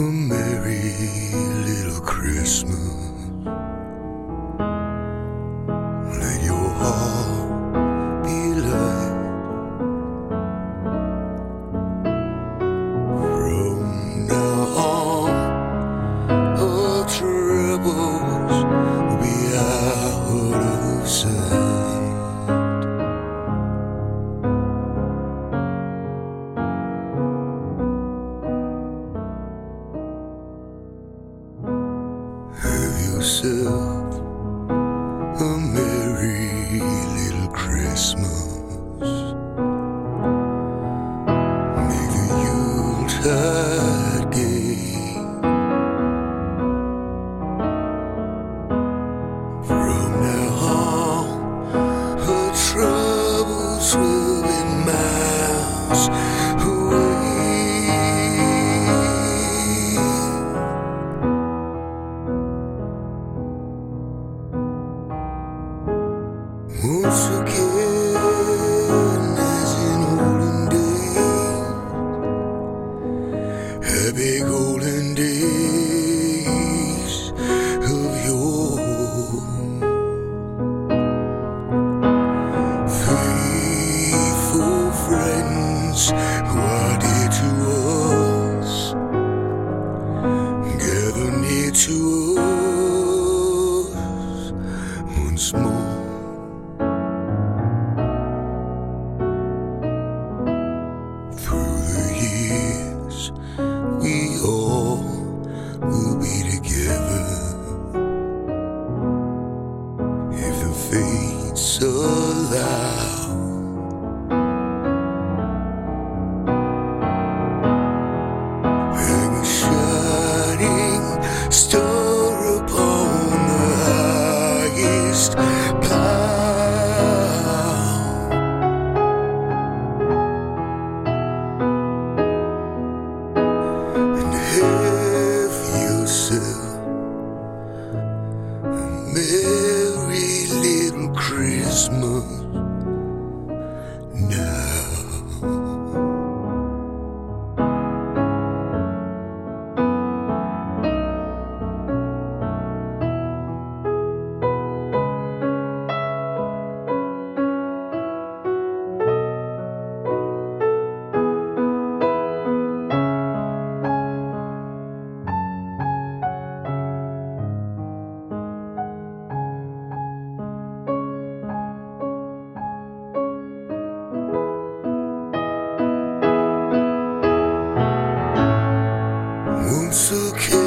A merry little Christmas. Let your heart be light. From now on, all troubles will be out of sight. Have yourself a merry little Christmas. Make the Yuletide gay. From now on, her troubles will be miles away. Once again, as in olden days, happy golden days of yore. Faithful friends who are dear to us, gather near to us once more. Through the years, we all will be together, if the fates allow. Hang a shining star upon the highest bough. Have yourself a merry little Christmas now. Once again.